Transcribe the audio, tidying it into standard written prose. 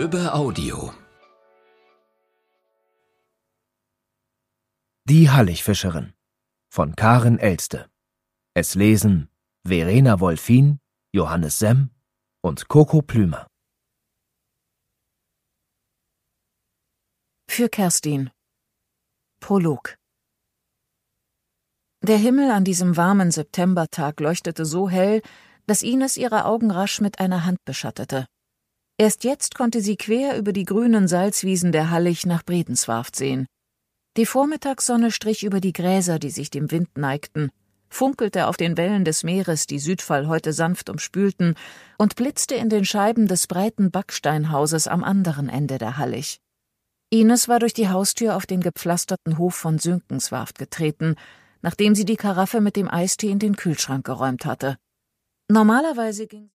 Lübbe Audio. Die Halligfischerin von Karen Elste. Es lesen Verena Wolfin, Johannes Semm und Coco Plümer. Für Kerstin. Prolog. Der Himmel an diesem warmen Septembertag leuchtete so hell, dass Ines ihre Augen rasch mit einer Hand beschattete. Erst jetzt konnte sie quer über die grünen Salzwiesen der Hallig nach Bredenswarft sehen. Die Vormittagssonne strich über die Gräser, die sich dem Wind neigten, funkelte auf den Wellen des Meeres, die Südfall heute sanft umspülten, und blitzte in den Scheiben des breiten Backsteinhauses am anderen Ende der Hallig. Ines war durch die Haustür auf den gepflasterten Hof von Sünkenswarft getreten, nachdem sie die Karaffe mit dem Eistee in den Kühlschrank geräumt hatte. Normalerweise ging